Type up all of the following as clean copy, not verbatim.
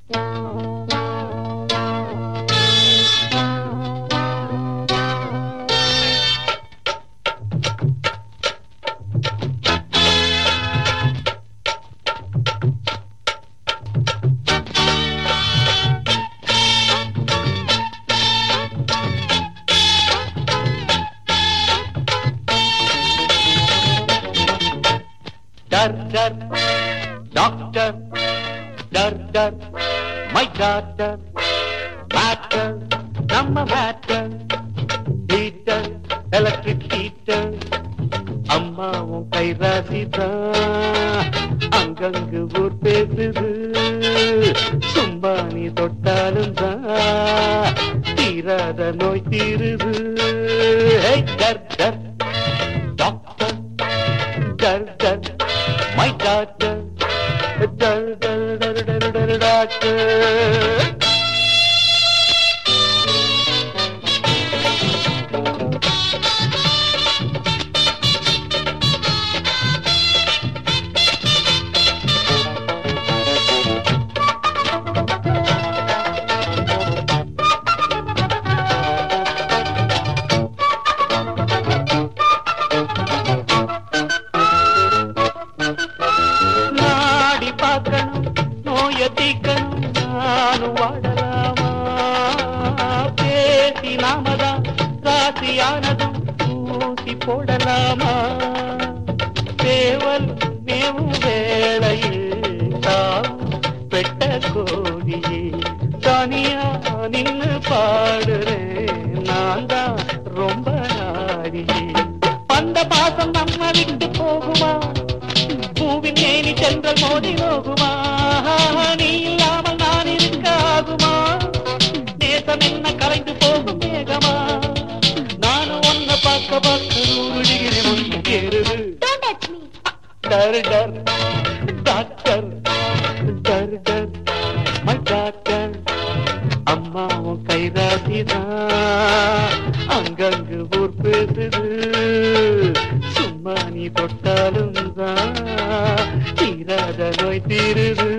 डर डर डॉक्टर डर डर my daughter matter நம்ம matter heater electric heater அம்மாவும் கை ராசிதான் அங்கங்கு ஊர் பேசுது சும்மா நீ தொட்டாலும் தான் தீராத நோய் தீருது டர் டர் டாக்டர் டர் டர் my daughter dar dar dar dar dar doctor நானும் வாடலாமா பேசி நாமதான் ராசியானதும் ஊசி போடலாமா சேவல் மேவும் வேளையில் தாவும் பெட்ட கோடியே தனியா நின்னு பாடுறேன் நான் தான் ரொம்ப நாடியே அந்த பாசம் நம்ம விட்டு போகுமா பூவின் மேனி சென்றல் மோதி நோகுமா நீ இல்லாமல் நான் இருக்க ஆகுமா நேசம் என்ன கலைந்து போகும் மேகமா நானும் ஒன்ன பார்க்க பார்க்க 100 டிகிரி முன் ஏறுது டர் டர் டாக்டர் டர் டர் மை டாக்டர் அம்மாவும் கைராசிதான் அங்கங்கு ஊர் பேசுது சும்மா நீ தொட்டாலும் தான் தீராத நோய் தீருது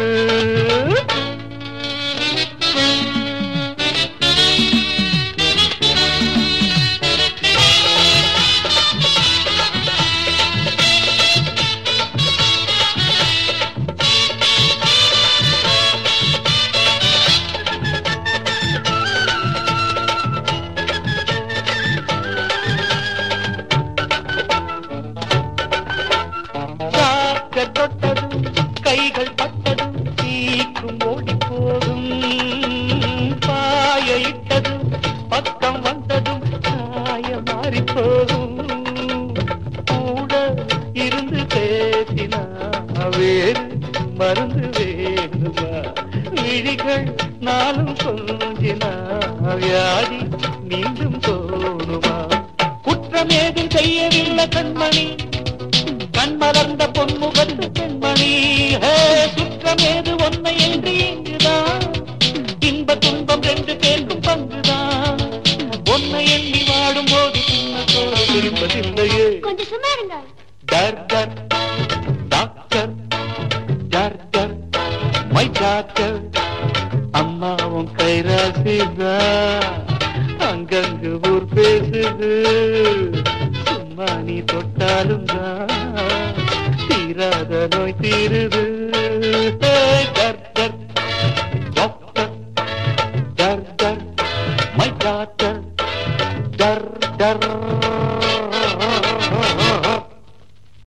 தொட்டதும் கைகள் பட்டதும் தீக்கும் ஓடி போகும் பாய இட்டதும் பக்கம் வந்ததும் சாய மாறி போகும் கூட இருந்து பேசினா வேறு மருந்து வேணுமா விழிகள் நாளும் கொஞ்சினா வியாதி மீண்டும் தோணுமா குற்றமேதும் செய்யவில்லை கண்மணி கண் மலர்ந்த பொன்முகத்து பெண்மணி சுற்றமேது ஒன்னை என்று இங்குதான் இன்ப துன்பம் ரெண்டு பேருக்கும் பங்குதான் ஒன்னை எண்ணி வாடும் போது சின்னத்தோடு திரும்பதில்லையே கொஞ்சம் சும்மா இருங்க டர் டர் டாக்டர் டர் டர் மை டாக்டர் அம்மாவும் கைராசிதான் அங்கங்கு ஊர் பேசுது சும்மா நீ தொட்டாலும் தான் தீராத நோய் தீருது டர் டர் டாக்டர் டர் டர் மை டாக்டர் டர் டர்